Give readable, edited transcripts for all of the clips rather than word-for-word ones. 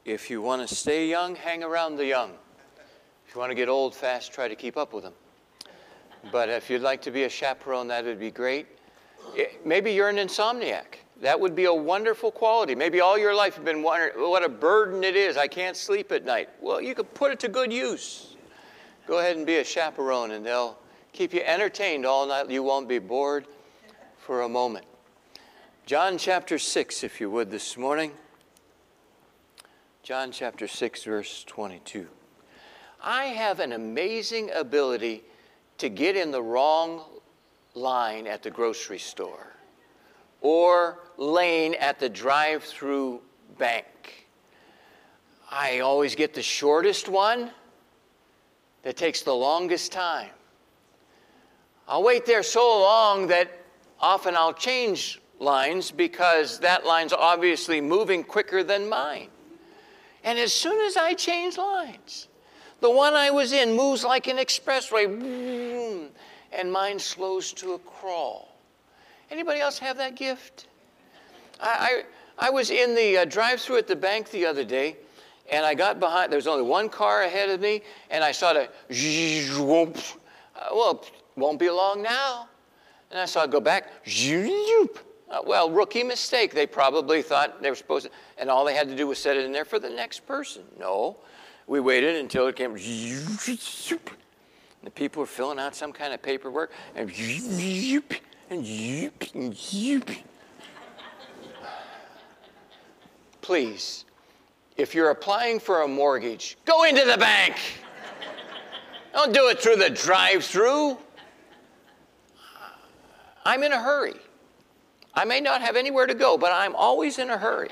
If you want to stay young, hang around the young. If you want to get old fast, try to keep up with them. But if you'd like to be a chaperone, that would be great. Maybe you're an insomniac. That would be a wonderful quality. Maybe all your life you've been wondering, what a burden it is. I can't sleep at night. Well, you could put it to good use. Go ahead and be a chaperone, and they'll keep you entertained all night. You won't be bored for a moment. John chapter 6, if you would, this morning. John chapter 6, verse 22. I have an amazing ability to get in the wrong line at the grocery store or lane at the drive-through bank. I always get the shortest one that takes the longest time. I'll wait there so long that often I'll change lines because that line's obviously moving quicker than mine. And as soon as I change lines, the one I was in moves like an expressway, and mine slows to a crawl. Anybody else have that gift? I was in the drive-thru at the bank the other day, and I got behind. There was only one car ahead of me, and I saw the well, it won't be long now. And I saw it go back. Well, rookie mistake. They probably thought they were supposed to, and all they had to do was set it in there for the next person. No, we waited until it came. The people were filling out some kind of paperwork, and please, if you're applying for a mortgage, go into the bank. Don't do it through the drive-through. I'm in a hurry. I may not have anywhere to go, but I'm always in a hurry.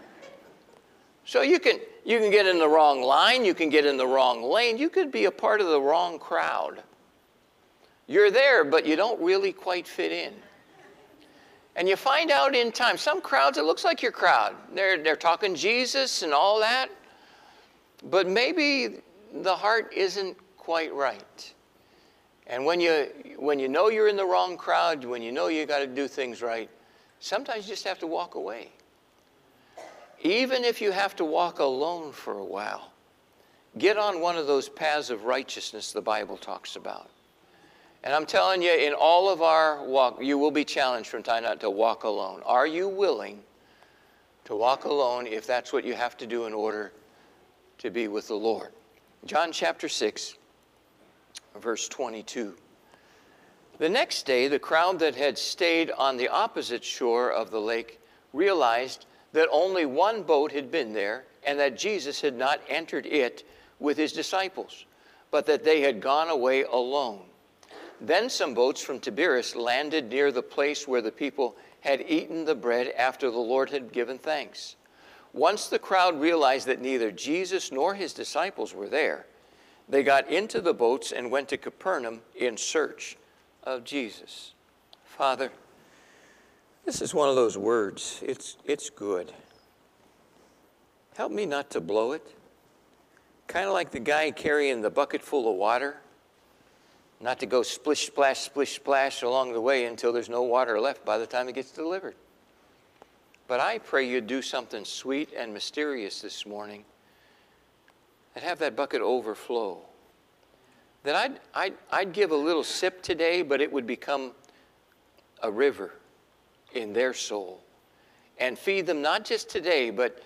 So you can get in the wrong line, you can get in the wrong lane, you could be a part of the wrong crowd. You're there, but you don't really quite fit in. And you find out in time, some crowds, it looks like your crowd. They're talking Jesus and all that, but maybe the heart isn't quite right. And when you know you're in the wrong crowd, when you know you got to do things right, sometimes you just have to walk away. Even if you have to walk alone for a while, get on one of those paths of righteousness the Bible talks about. And I'm telling you, in all of our walk, you will be challenged from time to time to walk alone. Are you willing to walk alone if that's what you have to do in order to be with the Lord? John chapter 6, verse 22. The next day, the crowd that had stayed on the opposite shore of the lake realized that only one boat had been there and that Jesus had not entered it with his disciples, but that they had gone away alone. Then some boats from Tiberias landed near the place where the people had eaten the bread after the Lord had given thanks. Once the crowd realized that neither Jesus nor his disciples were there, they got into the boats and went to Capernaum in search of Jesus. Father, this is one of those words. It's good. Help me not to blow it. Kind of like the guy carrying the bucket full of water. Not to go splish, splash along the way until there's no water left by the time it gets delivered. But I pray you do something sweet and mysterious this morning and have that bucket overflow. That I'd give a little sip today, but it would become a river in their soul and feed them not just today, but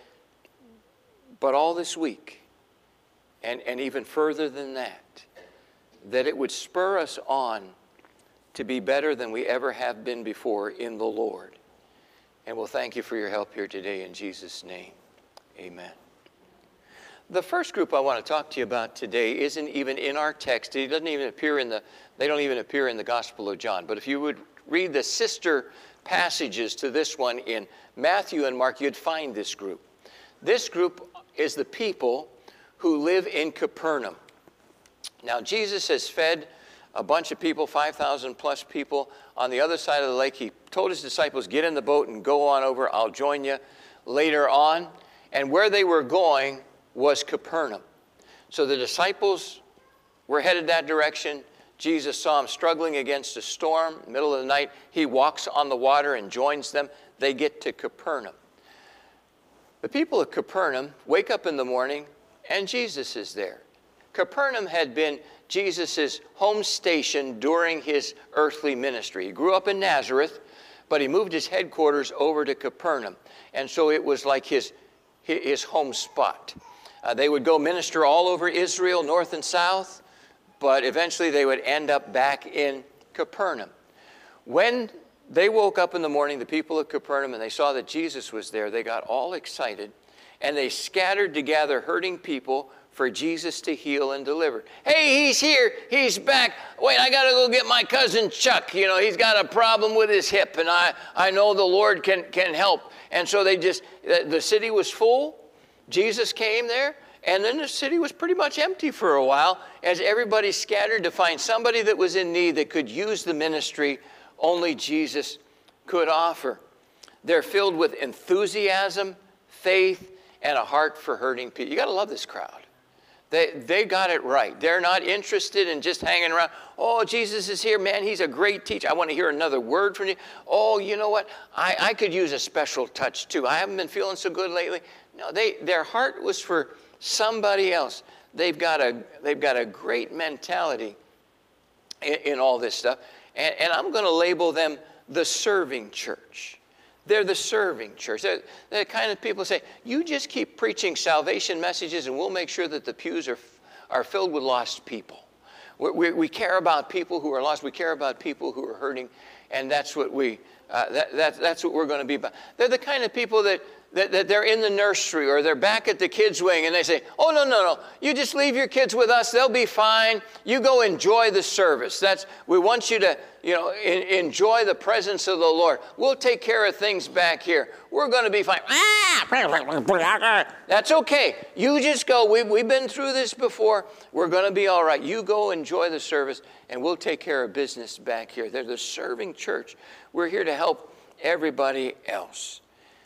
all this week and even further than that. That it would spur us on to be better than we ever have been before in the Lord. And we'll thank you for your help here today in Jesus' name. Amen. The first group I want to talk to you about today isn't even in our text. It doesn't even appear they don't even appear in the Gospel of John. But if you would read the sister passages to this one in Matthew and Mark, you'd find this group. This group is the people who live in Capernaum. Now, Jesus has fed a bunch of people, 5,000 plus people, on the other side of the lake. He told his disciples, get in the boat and go on over. I'll join you later on. And where they were going was Capernaum. So the disciples were headed that direction. Jesus saw them struggling against a storm, middle of the night. He walks on the water and joins them. They get to Capernaum. The people of Capernaum wake up in the morning and Jesus is there. Capernaum had been Jesus' home station during his earthly ministry. He grew up in Nazareth, but he moved his headquarters over to Capernaum. And so it was like his home spot. They would go minister all over Israel, north and south, but eventually they would end up back in Capernaum. When they woke up in the morning, the people of Capernaum, and they saw that Jesus was there, they got all excited, and they scattered to gather hurting people for Jesus to heal and deliver. Hey, he's here. He's back. Wait, I got to go get my cousin Chuck. You know, he's got a problem with his hip, and I know the Lord can help. And so the city was full. Jesus came there, and then the city was pretty much empty for a while as everybody scattered to find somebody that was in need that could use the ministry only Jesus could offer. They're filled with enthusiasm, faith, and a heart for hurting people. You got to love this crowd. They got it right. They're not interested in just hanging around. Oh, Jesus is here. Man, he's a great teacher. I want to hear another word from you. Oh, you know what? I could use a special touch too. I haven't been feeling so good lately. No, their heart was for somebody else. They've got a great mentality in all this stuff. And I'm going to label them the serving church. They're the serving church. They're the kind of people who say, you just keep preaching salvation messages and we'll make sure that the pews are filled with lost people. We care about people who are lost. We care about people who are hurting. And that's what that's what we're going to be about. They're the kind of people that they're in the nursery or they're back at the kids' wing and they say, oh, no. You just leave your kids with us. They'll be fine. You go enjoy the service. We want you to, enjoy the presence of the Lord. We'll take care of things back here. We're going to be fine. That's okay. You just go. We've been through this before. We're going to be all right. You go enjoy the service and we'll take care of business back here. They're the serving church. We're here to help everybody else.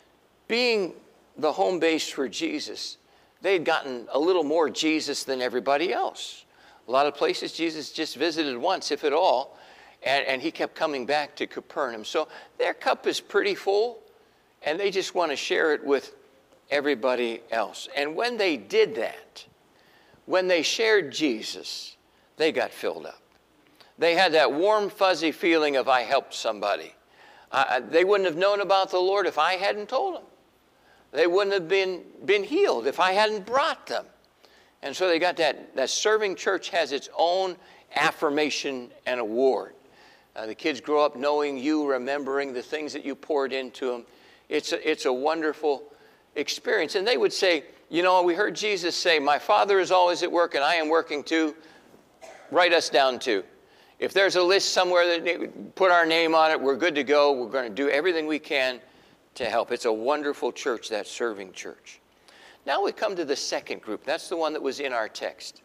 Being the home base for Jesus, they'd gotten a little more Jesus than everybody else. A lot of places Jesus just visited once, if at all, and he kept coming back to Capernaum. So their cup is pretty full, and they just want to share it with everybody else. And when they did that, when they shared Jesus, they got filled up. They had that warm, fuzzy feeling of, I helped somebody. They wouldn't have known about the Lord if I hadn't told them. They wouldn't have been healed if I hadn't brought them. And so they got that serving church has its own affirmation and award. The kids grow up knowing you, remembering the things that you poured into them. It's a wonderful experience. And they would say, we heard Jesus say, my Father is always at work and I am working too. Write us down too. If there's a list somewhere that put our name on it, we're good to go. We're going to do everything we can to help. It's a wonderful church, that serving church. Now we come to the second group. That's the one that was in our text.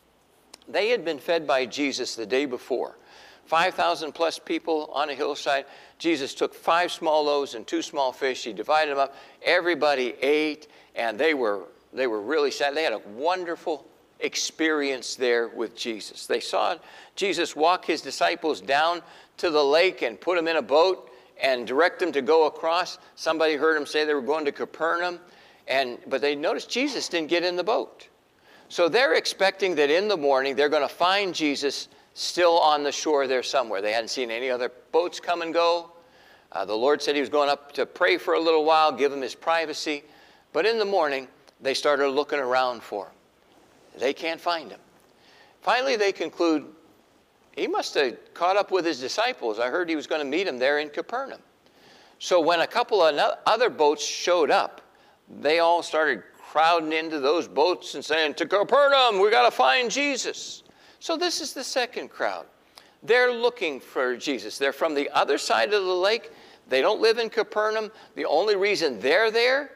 They had been fed by Jesus the day before. 5,000 plus people on a hillside. Jesus took 5 small loaves and 2 small fish. He divided them up. Everybody ate, and they were really sad. They had a wonderful experience there with Jesus. They saw Jesus walk his disciples down to the lake and put them in a boat and direct them to go across. Somebody heard them say they were going to Capernaum, but they noticed Jesus didn't get in the boat. So they're expecting that in the morning they're going to find Jesus still on the shore there somewhere. They hadn't seen any other boats come and go. The Lord said he was going up to pray for a little while, give him his privacy. But in the morning, they started looking around for him. They can't find him. Finally, they conclude, he must have caught up with his disciples. I heard he was going to meet them there in Capernaum. So when a couple of other boats showed up, they all started crowding into those boats and saying, to Capernaum, we got to find Jesus. So this is the second crowd. They're looking for Jesus. They're from the other side of the lake. They don't live in Capernaum. The only reason they're there,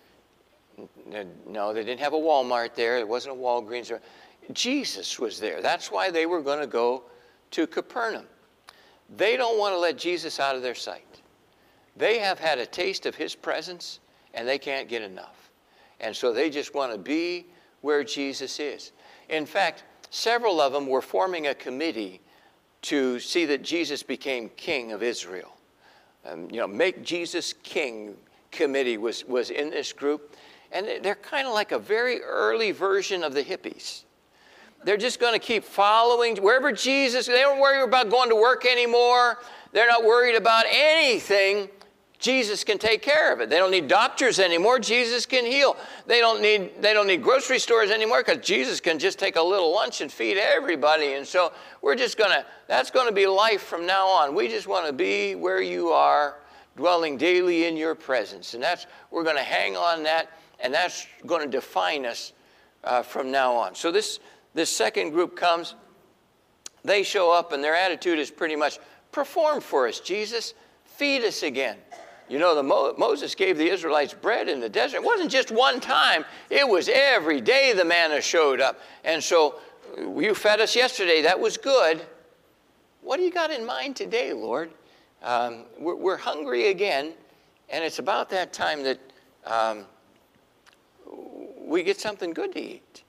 no, they didn't have a Walmart there. There wasn't a Walgreens. Jesus was there. That's why they were going to go to Capernaum. They don't want to let Jesus out of their sight. They have had a taste of his presence, and they can't get enough. And so they just want to be where Jesus is. In fact, several of them were forming a committee to see that Jesus became king of Israel. Make Jesus king. committee was in this group. And they're kind of like a very early version of the hippies. They're just going to keep following wherever Jesus, they don't worry about going to work anymore. They're not worried about anything. Jesus can take care of it. They don't need doctors anymore. Jesus can heal. They don't need grocery stores anymore because Jesus can just take a little lunch and feed everybody. And so that's going to be life from now on. We just want to be where you are, dwelling daily in your presence. And we're going to hang on that, and that's going to define us from now on. So this second group comes. They show up, and their attitude is pretty much, perform for us, Jesus. Feed us again. You know, Moses gave the Israelites bread in the desert. It wasn't just one time. It was every day the manna showed up. And so you fed us yesterday. That was good. What do you got in mind today, Lord? We're hungry again, and it's about that time that we get something good to eat.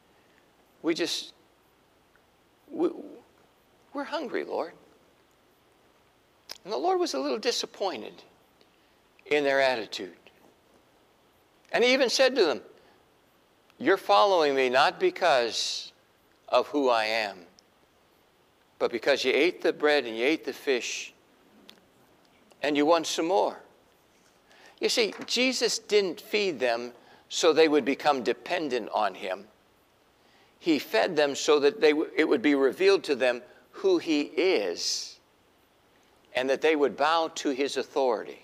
We're hungry, Lord. And the Lord was a little disappointed in their attitude. And he even said to them, you're following me not because of who I am, but because you ate the bread and you ate the fish and you want some more. You see, Jesus didn't feed them so they would become dependent on him. He fed them so that it would be revealed to them who he is and that they would bow to his authority.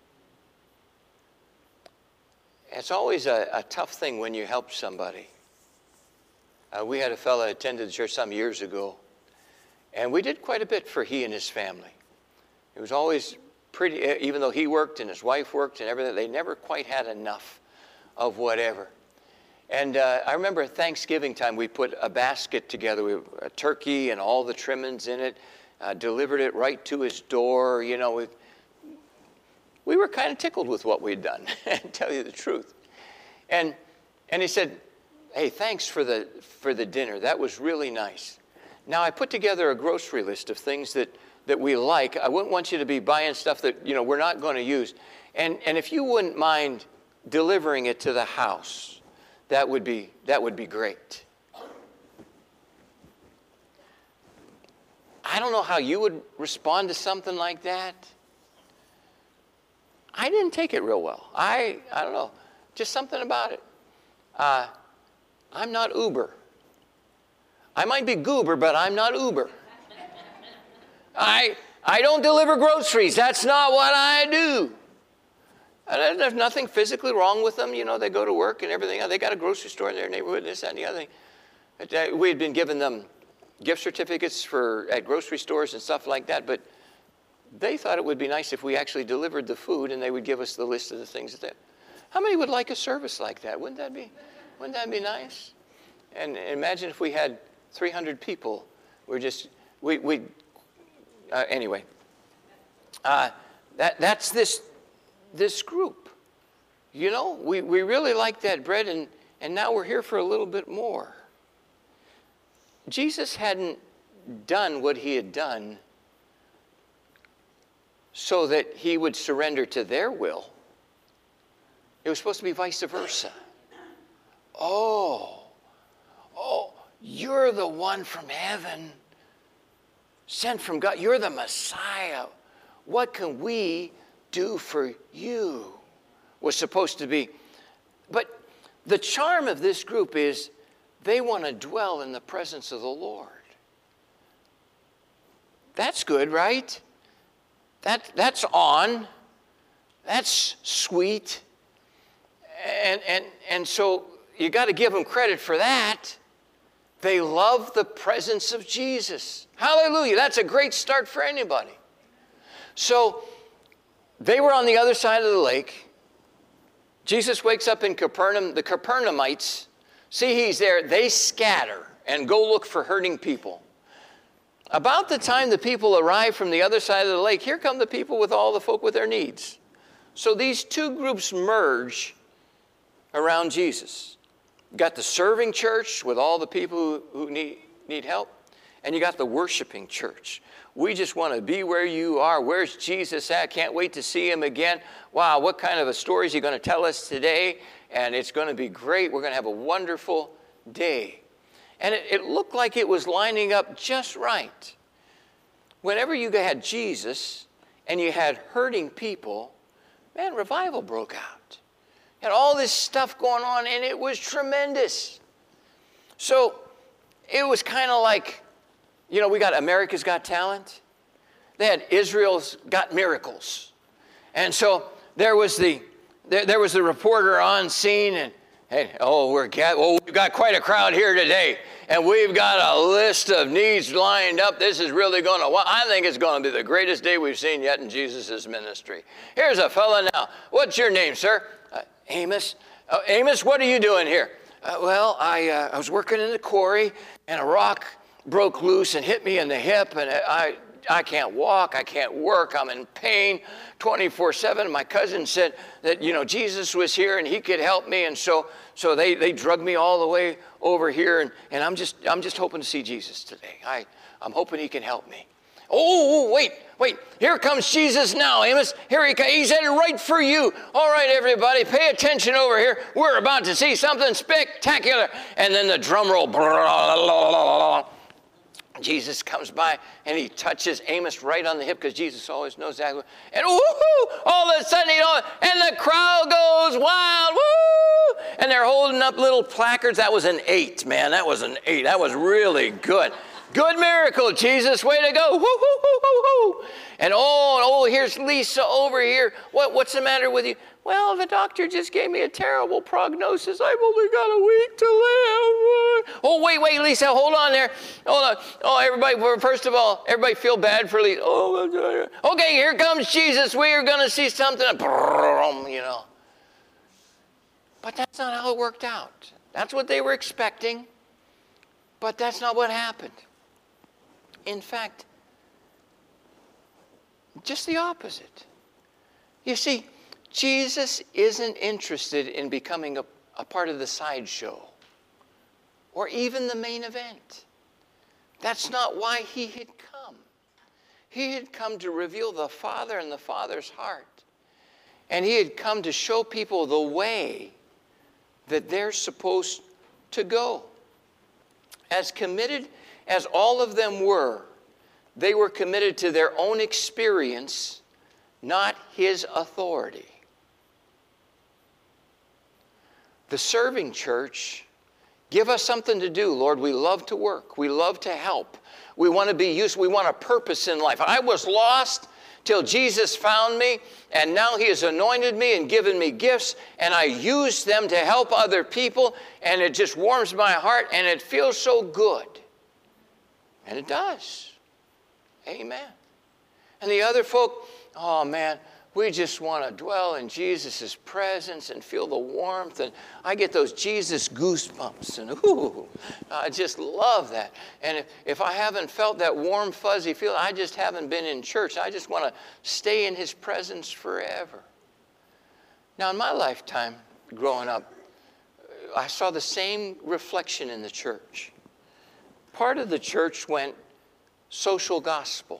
It's always a tough thing when you help somebody. We had a fellow attended the church some years ago, and we did quite a bit for he and his family. It was always pretty, even though he worked and his wife worked and everything, they never quite had enough of whatever. And I remember at Thanksgiving time, we put a basket together with a turkey and all the trimmings in it, delivered it right to his door. You know, we were kind of tickled with what we'd done, to tell you the truth. And he said, hey, thanks for the dinner. That was really nice. Now, I put together a grocery list of things that we like. I wouldn't want you to be buying stuff that, we're not going to use. And if you wouldn't mind delivering it to the house, that would be great. I don't know how you would respond to something like that. I didn't take it real well. I don't know. Just something about it. I'm not Uber. I might be goober, but I'm not Uber. I don't deliver groceries. That's not what I do. And there's nothing physically wrong with them. They go to work and everything. They got a grocery store in their neighborhood, this, that, and the other thing. We had been giving them gift certificates at grocery stores and stuff like that, but they thought it would be nice if we actually delivered the food and they would give us the list of the things that. How many would like a service like that? Wouldn't that be nice? And imagine if we had 300 people. Anyway. That's this group. We really like that bread, and now we're here for a little bit more. Jesus hadn't done what he had done so that he would surrender to their will. It was supposed to be vice versa. Oh, you're the one from heaven, sent from God. You're the Messiah. What can we do for you? Was supposed to be. But the charm of this group is they want to dwell in the presence of the Lord. That's good, right? That's on. That's sweet. And so you got to give them credit for that. They love the presence of Jesus. Hallelujah. That's a great start for anybody. So they were on the other side of the lake. Jesus wakes up in Capernaum. The Capernaumites see he's there. They scatter and go look for hurting people. About the time the people arrive from the other side of the lake, here come the people with all the folk with their needs. So these two groups merge around Jesus. You've got the serving church with all the people who need help. And you got the worshiping church. We just want to be where you are. Where's Jesus at? Can't wait to see him again. Wow, what kind of a story is he going to tell us today? And it's going to be great. We're going to have a wonderful day. And it looked like it was lining up just right. Whenever you had Jesus and you had hurting people, man, revival broke out. You had all this stuff going on, and it was tremendous. So it was kind of like, you know, we got America's Got Talent. They had Israel's Got Miracles. And so there was the reporter on scene, and hey, we've got quite a crowd here today, and we've got a list of needs lined up. This is really going to, I think it's going to be the greatest day we've seen yet in Jesus' ministry. Here's a fella now. What's your name, sir? Amos. Amos, what are you doing here? I was working in the quarry, and a rock broke loose and hit me in the hip, and I can't walk, I can't work, I'm in pain 24/7. My cousin said that, you know, Jesus was here and he could help me, and so they drugged me all the way over here, and I'm just hoping to see Jesus today. I'm hoping he can help me. Oh, wait, here comes Jesus now, Amos. Here he comes. He's headed right for you. All right, everybody, pay attention over here. We're about to see something spectacular. And then the drum roll. Jesus comes by, and he touches Amos right on the hip, because Jesus always knows that. And woohoo! All of a sudden, and the crowd goes wild. Woo! And they're holding up little placards. That was an 8, man. That was an 8. That was really good. Good miracle, Jesus. Way to go. Woo, woo, woo, woo, woo. And here's Lisa over here. What's the matter with you? Well, the doctor just gave me a terrible prognosis. I've only got a week to live. Oh, wait, Lisa, hold on there. Hold on. Oh, everybody, first of all, everybody feel bad for Lisa. Oh, okay, here comes Jesus. We are going to see something, you know. But that's not how it worked out. That's what they were expecting, but that's not what happened. In fact, just the opposite. You see, Jesus isn't interested in becoming a part of the sideshow or even the main event. That's not why he had come. He had come to reveal the Father and the Father's heart. And he had come to show people the way that they're supposed to go. As committed as all of them were, they were committed to their own experience, not his authority. The serving church, give us something to do, Lord. We love to work. We love to help. We want to be useful. We want a purpose in life. I was lost till Jesus found me, and now he has anointed me and given me gifts, and I use them to help other people, and it just warms my heart, and it feels so good. And it does. Amen. And the other folk, oh man, we just want to dwell in Jesus' presence and feel the warmth. And I get those Jesus goosebumps. And I just love that. And if I haven't felt that warm, fuzzy feeling, I just haven't been in church. I just want to stay in his presence forever. Now, in my lifetime, growing up, I saw the same reflection in the church. Part of the church went social gospel.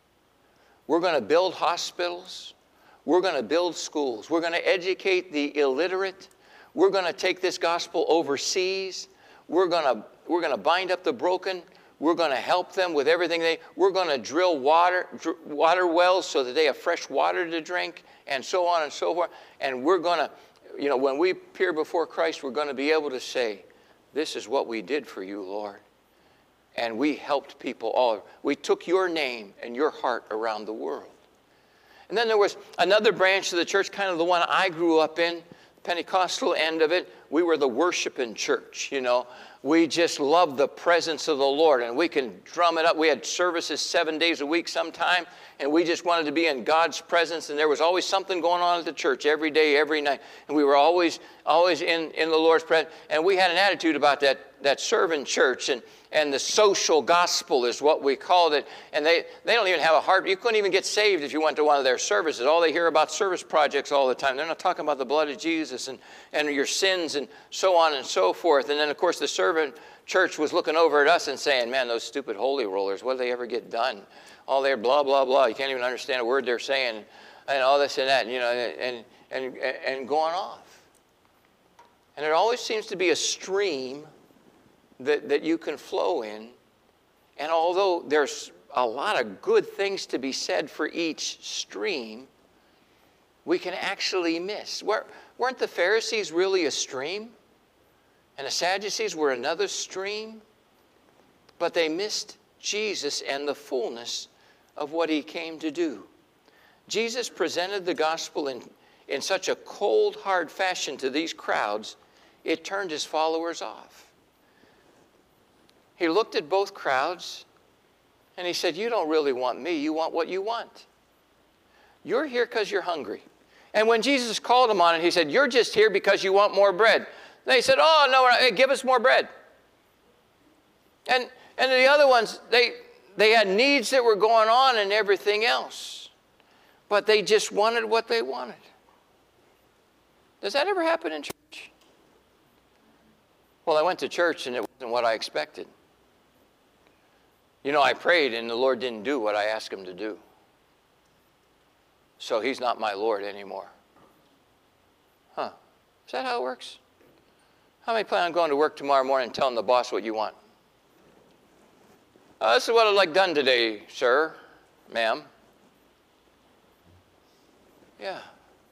We're going to build hospitals. We're going to build schools. We're going to educate the illiterate. We're going to take this gospel overseas. We're going to bind up the broken. We're going to help them with everything we're going to drill water wells so that they have fresh water to drink, and so on and so forth. And we're going to, when we appear before Christ, we're going to be able to say, this is what we did for you, Lord. And we helped people all. We took your name and your heart around the world. And then there was another branch of the church, kind of the one I grew up in, Pentecostal end of it. We were the worshiping church, We just loved the presence of the Lord, and we can drum it up. We had services 7 days a week sometime, and we just wanted to be in God's presence, and there was always something going on at the church every day, every night, and we were always in the Lord's presence. And we had an attitude about that serving church, and the social gospel is what we called it. And they don't even have a heart. You couldn't even get saved if you went to one of their services. All they hear about service projects all the time. They're not talking about the blood of Jesus and your sins and so on and so forth. And then, of course, the service fervent church was looking over at us and saying, man, those stupid holy rollers, what do they ever get done? All their blah, blah, blah. You can't even understand a word they're saying, and all this and that, you know, and going off. And there always seems to be a stream that you can flow in. And although there's a lot of good things to be said for each stream, we can actually miss. Weren't the Pharisees really a stream? And the Sadducees were another stream? But they missed Jesus and the fullness of what he came to do. Jesus presented the gospel in such a cold, hard fashion to these crowds, it turned his followers off. He looked at both crowds and he said, you don't really want me, you want what you want. You're here because you're hungry. And when Jesus called them on it, he said, you're just here because you want more bread. They said, oh, no, give us more bread. And the other ones, they had needs that were going on and everything else. But they just wanted what they wanted. Does that ever happen in church? Well, I went to church and it wasn't what I expected. You know, I prayed and the Lord didn't do what I asked him to do. So he's not my Lord anymore. Huh. Is that how it works? How many plan on going to work tomorrow morning and telling the boss what you want? This is what I'd like done today, sir, ma'am. Yeah.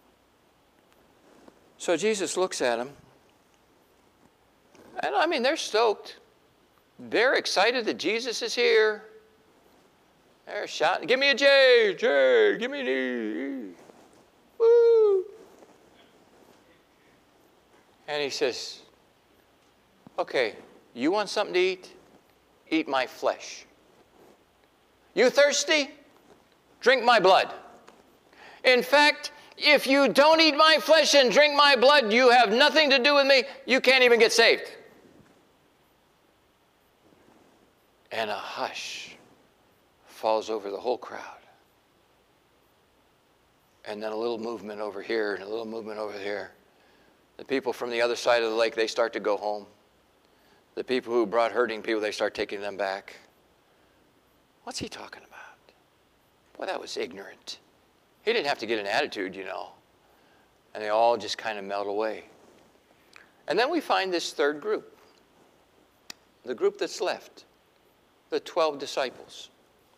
So Jesus looks at them. And I mean, they're stoked. They're excited that Jesus is here. They're shouting, give me a J, J, give me an E. Woo. And he says, okay, you want something to eat? Eat my flesh. You thirsty? Drink my blood. In fact, if you don't eat my flesh and drink my blood, you have nothing to do with me. You can't even get saved. And a hush falls over the whole crowd. And then a little movement over here and a little movement over here. The people from the other side of the lake, they start to go home. The people who brought hurting people, they start taking them back. What's he talking about? Boy, that was ignorant. He didn't have to get an attitude, you know. And they all just kind of melt away. And then we find this third group. The group that's left. The 12 disciples.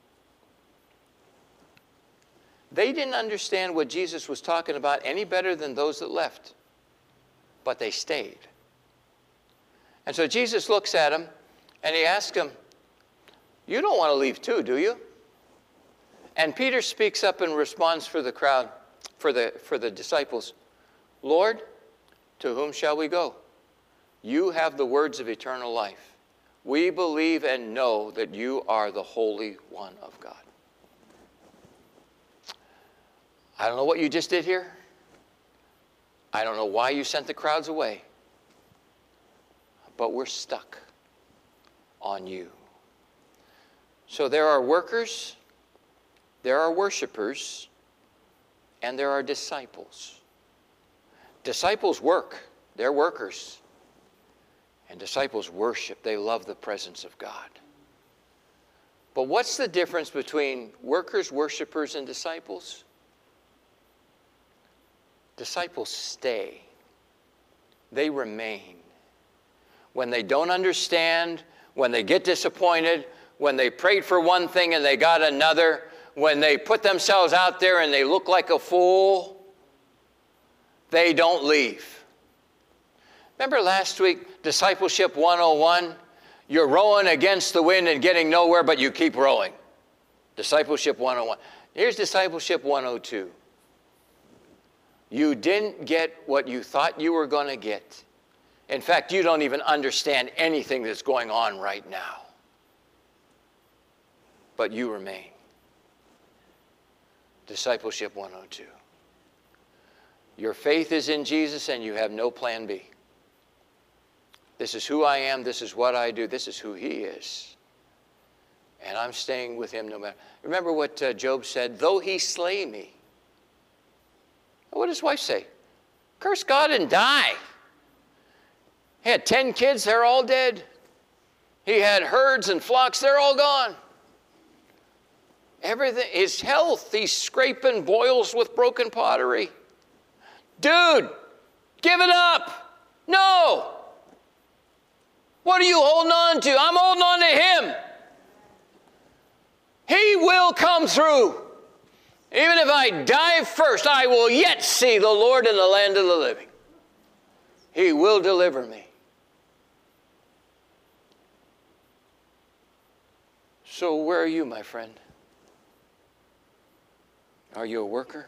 They didn't understand what Jesus was talking about any better than those that left. But they stayed. And so Jesus looks at them and he asks them, you don't want to leave too, do you? And Peter speaks up and responds for the crowd, for the disciples, Lord, to whom shall we go? You have the words of eternal life. We believe and know that you are the Holy One of God. I don't know what you just did here. I don't know why you sent the crowds away. But we're stuck on you. So there are workers, there are worshipers, and there are disciples. Disciples work. They're workers. And disciples worship. They love the presence of God. But what's the difference between workers, worshipers, and disciples? Disciples stay. They remain. When they don't understand, when they get disappointed, when they prayed for one thing and they got another, when they put themselves out there and they look like a fool, they don't leave. Remember last week, Discipleship 101? You're rowing against the wind and getting nowhere, but you keep rowing. Discipleship 101. Here's Discipleship 102. You didn't get what you thought you were going to get. In fact, you don't even understand anything that's going on right now. But you remain. Discipleship 102. Your faith is in Jesus and you have no plan B. This is who I am. This is what I do. This is who he is. And I'm staying with him no matter. Remember what Job said? Though he slay me. What did his wife say? Curse God and die. He had 10 kids. They're all dead. He had herds and flocks. They're all gone. Everything, his health, he's scraping boils with broken pottery. Dude, give it up. No. What are you holding on to? I'm holding on to him. He will come through. Even if I die first, I will yet see the Lord in the land of the living. He will deliver me. So where are you, my friend? Are you a worker?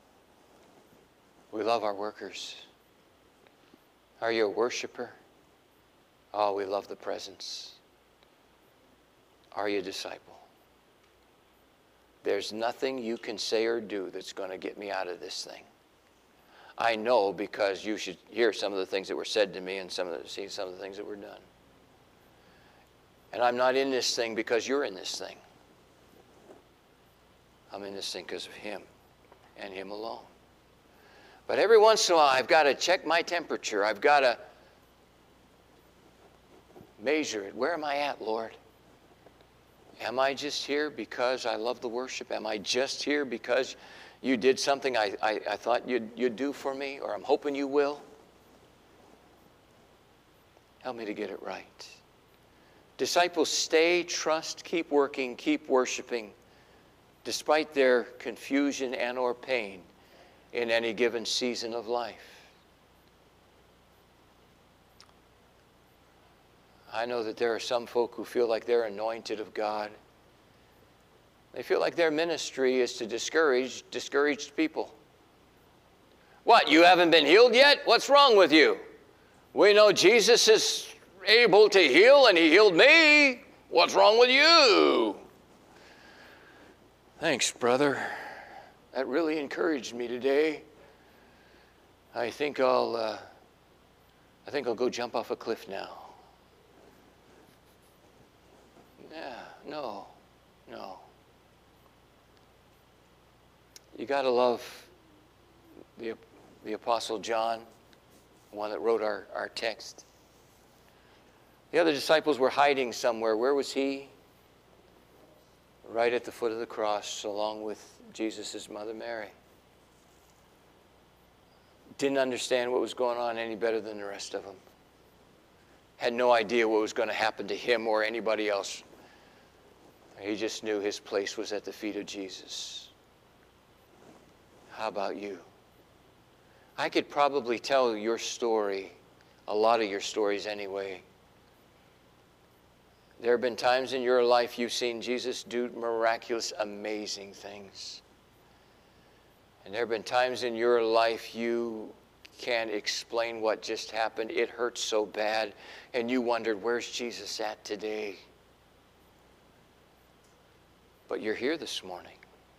We love our workers. Are you a worshiper? Oh, we love the presence. Are you a disciple? There's nothing you can say or do that's going to get me out of this thing. I know, because you should hear some of the things that were said to me and see some of the things that were done. And I'm not in this thing because you're in this thing. I'm in this thing because of him and him alone. But every once in a while, I've got to check my temperature. I've got to measure it. Where am I at, Lord? Am I just here because I love the worship? Am I just here because you did something I thought you'd do for me, or I'm hoping you will? Help me to get it right. Disciples, stay, trust, keep working, keep worshiping, despite their confusion and or pain in any given season of life. I know that there are some folk who feel like they're anointed of God. They feel like their ministry is to discourage discouraged people. What, you haven't been healed yet? What's wrong with you? We know Jesus is able to heal, and he healed me. What's wrong with you? Thanks, brother. That really encouraged me today. I think I'll go jump off a cliff now. Yeah, no. You got to love the Apostle John, the one that wrote our text. The other disciples were hiding somewhere. Where was he? Right at the foot of the cross, along with Jesus' mother Mary. Didn't understand what was going on any better than the rest of them. Had no idea what was going to happen to him or anybody else. He just knew his place was at the feet of Jesus. How about you? I could probably tell your story, a lot of your stories anyway. There have been times in your life you've seen Jesus do miraculous, amazing things. And there have been times in your life you can't explain what just happened. It hurts so bad. And you wondered, where's Jesus at today? But you're here this morning.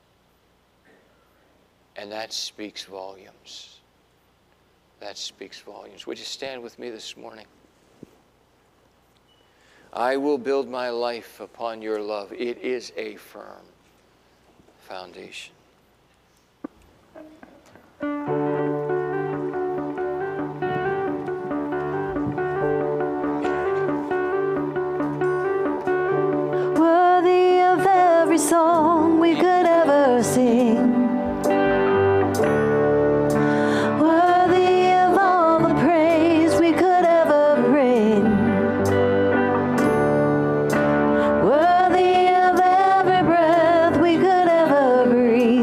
And that speaks volumes. That speaks volumes. Would you stand with me this morning? I will build my life upon your love. It is a firm foundation. Worthy of every song we could ever sing. Worthy of all the praise we could ever bring. Worthy of every breath we could ever breathe.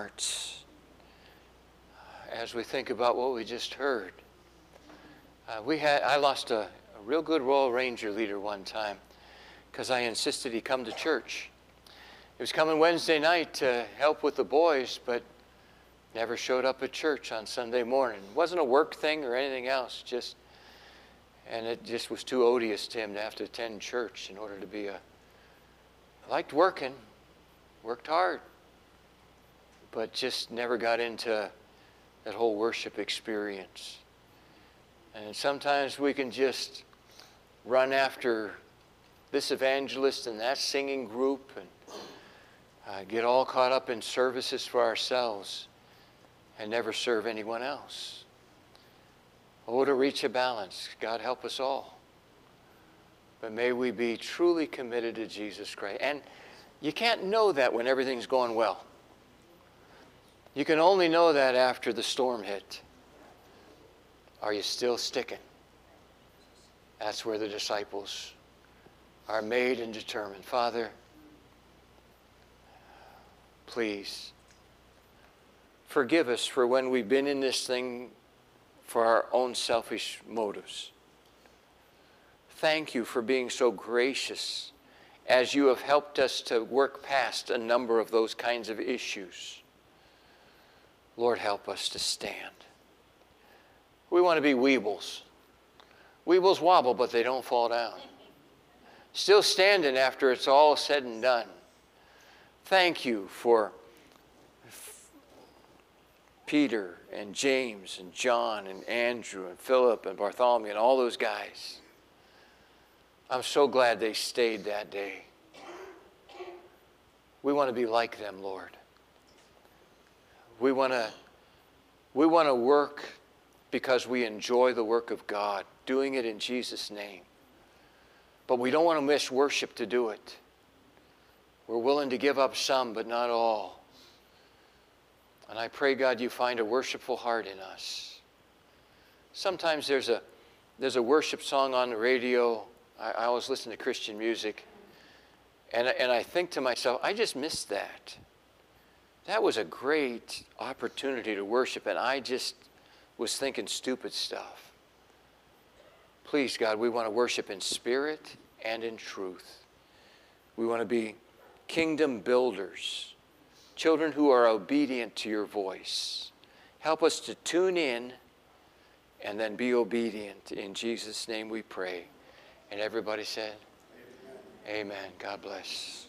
hearts as we think about what we just heard. I lost a real good Royal Ranger leader one time because I insisted he come to church. He was coming Wednesday night to help with the boys, but never showed up at church on Sunday morning. It wasn't a work thing or anything else, and it just was too odious to him to have to attend church in order to be liked working, worked hard, but just never got into that whole worship experience. And sometimes we can just run after this evangelist and that singing group and get all caught up in services for ourselves and never serve anyone else. Oh, to reach a balance. God help us all. But may we be truly committed to Jesus Christ. And you can't know that when everything's going well. You can only know that after the storm hit. Are you still sticking? That's where the disciples are made and determined. Father, please forgive us for when we've been in this thing for our own selfish motives. Thank you for being so gracious as you have helped us to work past a number of those kinds of issues. Lord, help us to stand. We want to be weebles. Weebles wobble, but they don't fall down. Still standing after it's all said and done. Thank you for Peter and James and John and Andrew and Philip and Bartholomew and all those guys. I'm so glad they stayed that day. We want to be like them, Lord. We want to work because we enjoy the work of God, doing it in Jesus' name. But we don't want to miss worship to do it. We're willing to give up some, but not all. And I pray, God, you find a worshipful heart in us. Sometimes there's a worship song on the radio. I always listen to Christian music. And I think to myself, I just missed that. That was a great opportunity to worship, and I just was thinking stupid stuff. Please, God, we want to worship in spirit and in truth. We want to be kingdom builders, children who are obedient to your voice. Help us to tune in and then be obedient. In Jesus' name we pray. And everybody said, Amen. God bless.